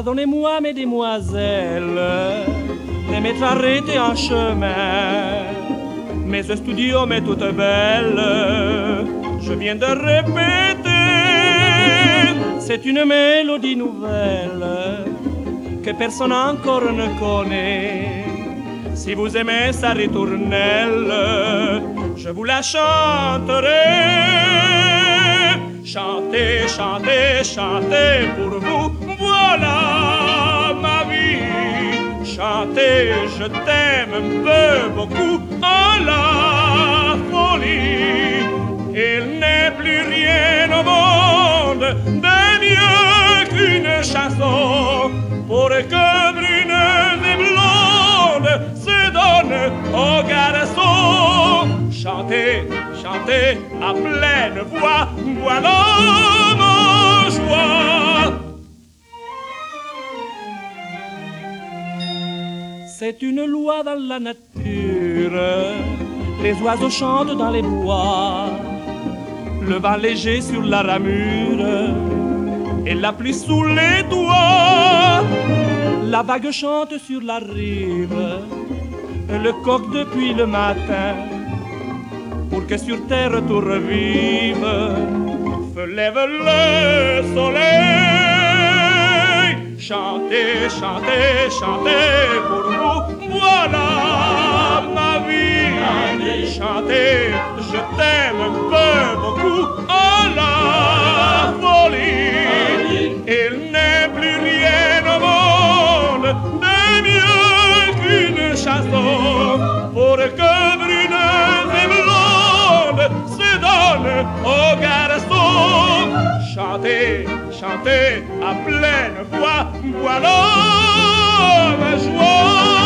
Pardonnez-moi, mesdemoiselles, de m'être arrêté en chemin. Mais ce studio m'est toute belle, je viens de répéter. C'est une mélodie nouvelle que personne encore ne connaît. Si vous aimez sa ritournelle, je vous la chanterai. Chantez, chantez, chantez pour vous, voilà ma vie. Chantez, je t'aime un peu beaucoup, à la folie. Il n'est plus rien au monde de mieux qu'une chanson pour que bruneuse et blonde se donnent aux garçons. Chantez, chantez à pleine voix, voilà ma joie. C'est une loi dans la nature, les oiseaux chantent dans les bois, le vent léger sur la ramure et la pluie sous les toits. La vague chante sur la rive, le coq depuis le matin, pour que sur terre tout revive, se lève le soleil. Chantez, chantez, chantez pour vous, voilà ma vie. Chantez, je t'aime un peu beaucoup, à la folie. Il n'est plus rien au monde de mieux qu'une chanson pour que bruneuse et blonde se donne aux garçons. Chantez, chantez à pleine voix, voilà ma joie.